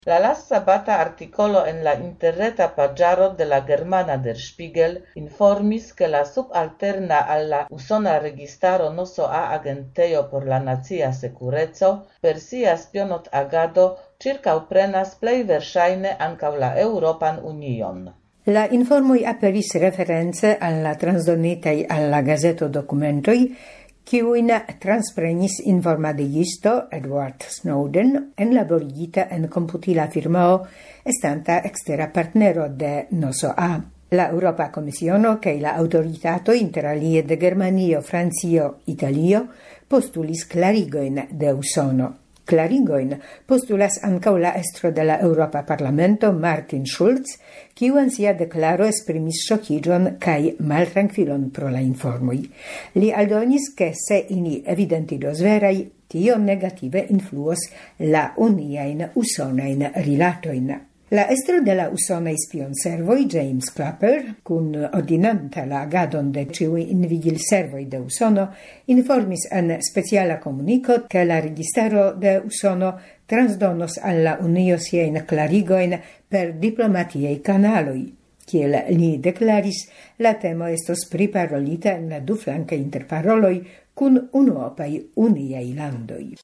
La last-sabata articolo en la interreta paĝaro de la germana Der Spiegel informis ke la subalterna al la usona registaro NSA agentejo por la nacia sekureco per sia spionot-agado ĉirkaŭprenas plej verŝajne ankaŭ la Eŭropan Union. La informoj aperis reference al la transdonitaj al la gazeto dokumentoj, kiujn transprenis informadigisto Edward Snowden enlaborigita en komputila firmao estanta ekstera partnero de NSA. La Europa Komisiono kaj la aŭtoritatoj interalie de Germanio, Francio, Italio postulis klarigojn de Usono. Klarigojn postulas ankaŭ la estro de la Europa Parlamento Martin Schulz, kiu en sia deklaro esprimis ŝokiĝon kaj maltrankvilon pro la informoj. Li aldonis, ke se ili evidentidos veraj, tio negative influos la uniajn usonajn rilatojn. La estro de la usonaj spionservoj James Clapper, kun ordinanta la agadon de ĉiuj invigilservoj de Usono, informis en speciala komuniko, ke la registaro de Usono transdonos al la Unio siajn klarigojn per diplomatiaj kanaloj. Kiel li deklaris, la temo estos priparolita en la duflankaj interparoloj kun unuopaj uniaj landoj.